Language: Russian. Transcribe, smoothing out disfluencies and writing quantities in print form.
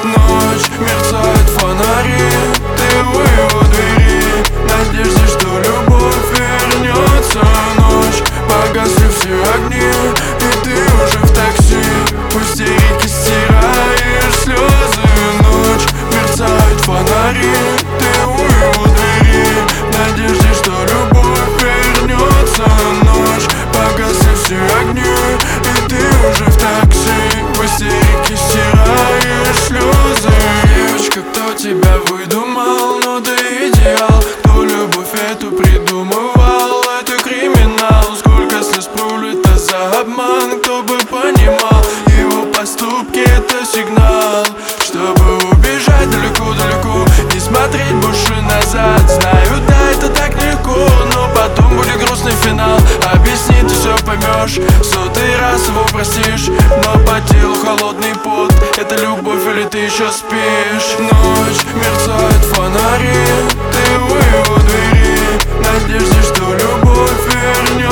Ночь, мерцают фонари, ты у его двери, в надежде, что любовь вернется. Ночь, погасли все огни, и ты уже в такси, в истерике стираешь слезы. Ночь, мерцают фонари, ты у его двери, в надежде, что любовь вернется. Ночь, погасли все огни, и ты уже в такси, в истерике стираешь слезы. Девочка, кто тебя выдумал? Ну ты идеал. Кто любовь эту придумывал? Это криминал. Сколько слез пролито за обман. Кто бы понимал, его поступки это сигнал, чтобы убежать далеко-далеко, не смотреть больше назад. Знаю, да, это так легко, но потом будет грустный финал. Объясни, ты все поймешь, в сотый раз его простишь, но по телу холодный пот. Это любовь или ты еще спишь? Ночь, мерцают фонари, ты у его двери, в надежде, что любовь вернется.